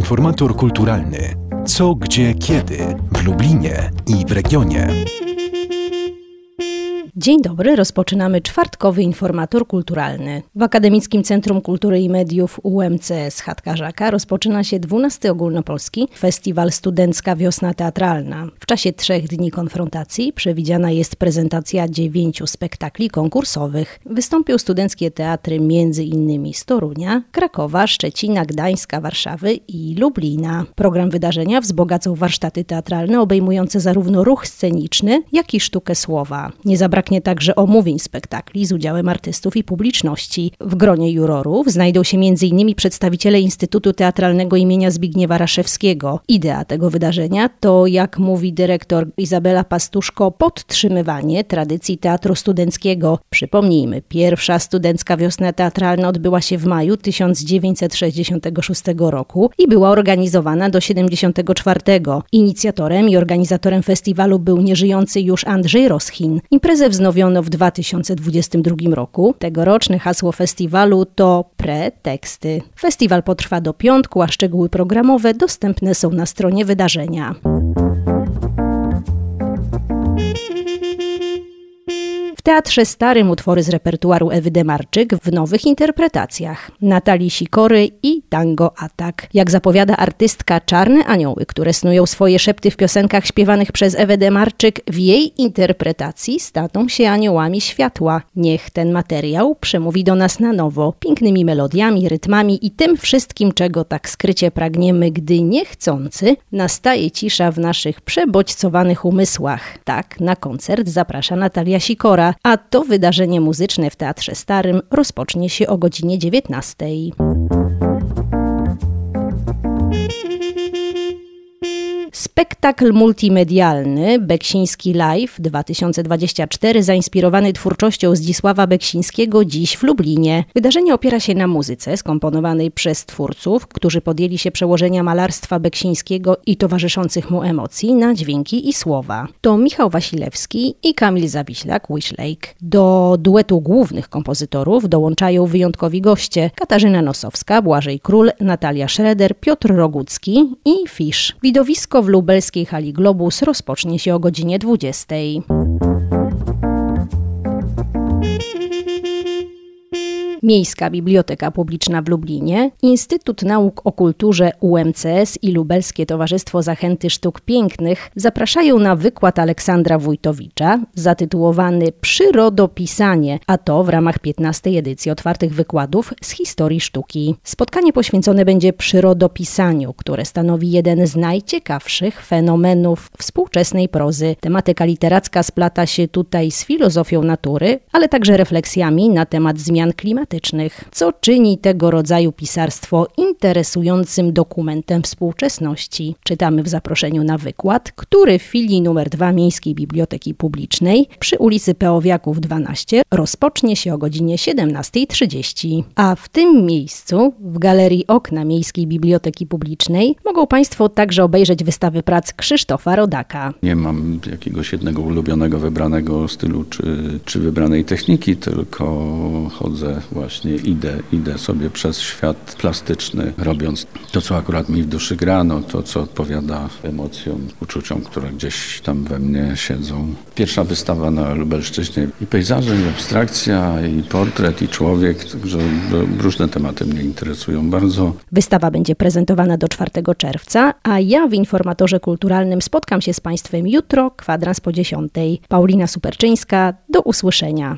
Informator kulturalny. Co, gdzie, kiedy w Lublinie i w regionie. Dzień dobry, rozpoczynamy czwartkowy Informator Kulturalny. W Akademickim Centrum Kultury i Mediów UMCS Chatka Żaka rozpoczyna się 12. Ogólnopolski Festiwal Studencka Wiosna Teatralna. W czasie 3 dni konfrontacji przewidziana jest prezentacja 9 spektakli konkursowych. Wystąpią studenckie teatry m.in. z Torunia, Krakowa, Szczecina, Gdańska, Warszawy i Lublina. Program wydarzenia wzbogacą warsztaty teatralne obejmujące zarówno ruch sceniczny, jak i sztukę słowa. Nie zabraknie także omówień spektakli z udziałem artystów i publiczności. W gronie jurorów znajdą się m.in. przedstawiciele Instytutu Teatralnego imienia Zbigniewa Raszewskiego. Idea tego wydarzenia to, jak mówi dyrektor Izabela Pastuszko, podtrzymywanie tradycji teatru studenckiego. Przypomnijmy, pierwsza studencka wiosna teatralna odbyła się w maju 1966 roku i była organizowana do 1974. Inicjatorem i organizatorem festiwalu był nieżyjący już Andrzej Roschin. Imprezę wznowiono w 2022 roku. Tegoroczne hasło festiwalu to Preteksty. Festiwal potrwa do piątku, a szczegóły programowe dostępne są na stronie wydarzenia. W Teatrze Starym utwory z repertuaru Ewy Demarczyk w nowych interpretacjach. Natalii Sikory i Tango Atak. Jak zapowiada artystka, czarne anioły, które snują swoje szepty w piosenkach śpiewanych przez Ewę Demarczyk, w jej interpretacji staną się aniołami światła. Niech ten materiał przemówi do nas na nowo, pięknymi melodiami, rytmami i tym wszystkim, czego tak skrycie pragniemy, gdy niechcący nastaje cisza w naszych przebodźcowanych umysłach. Tak, na koncert zaprasza Natalia Sikora, a to wydarzenie muzyczne w Teatrze Starym rozpocznie się o godzinie 19. Spektakl multimedialny Beksiński Live 2024 zainspirowany twórczością Zdzisława Beksińskiego dziś w Lublinie. Wydarzenie opiera się na muzyce skomponowanej przez twórców, którzy podjęli się przełożenia malarstwa Beksińskiego i towarzyszących mu emocji na dźwięki i słowa. To Michał Wasilewski i Kamil Zawiślak Wishlake. Do duetu głównych kompozytorów dołączają wyjątkowi goście: Katarzyna Nosowska, Błażej Król, Natalia Schroeder, Piotr Rogucki i Fisz. Widowisko w lubelskiej hali Globus rozpocznie się o godzinie 20. Miejska Biblioteka Publiczna w Lublinie, Instytut Nauk o Kulturze UMCS i Lubelskie Towarzystwo Zachęty Sztuk Pięknych zapraszają na wykład Aleksandra Wójtowicza zatytułowany Przyrodopisanie, a to w ramach 15. edycji otwartych wykładów z historii sztuki. Spotkanie poświęcone będzie przyrodopisaniu, które stanowi jeden z najciekawszych fenomenów współczesnej prozy. Tematyka literacka splata się tutaj z filozofią natury, ale także refleksjami na temat zmian klimatycznych, co czyni tego rodzaju pisarstwo interesującym dokumentem współczesności. Czytamy w zaproszeniu na wykład, który w filii numer 2 Miejskiej Biblioteki Publicznej przy ulicy Peowiaków 12 rozpocznie się o godzinie 17:30. A w tym miejscu, w Galerii Okna Miejskiej Biblioteki Publicznej, mogą Państwo także obejrzeć wystawę prac Krzysztofa Rodaka. Nie mam jakiegoś jednego ulubionego, wybranego stylu czy wybranej techniki, tylko chodzę właśnie, idę sobie przez świat plastyczny, robiąc to, co akurat mi w duszy gra, to, co odpowiada emocjom, uczuciom, które gdzieś tam we mnie siedzą. Pierwsza wystawa na Lubelszczyźnie i pejzaże, i abstrakcja, i portret, i człowiek, także różne tematy mnie interesują bardzo. Wystawa będzie prezentowana do 4 czerwca, a ja w Informatorze Kulturalnym spotkam się z Państwem jutro, kwadrans po 10. Paulina Superczyńska, do usłyszenia.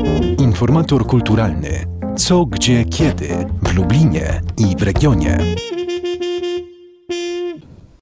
Informator kulturalny. Co, gdzie, kiedy w Lublinie i w regionie.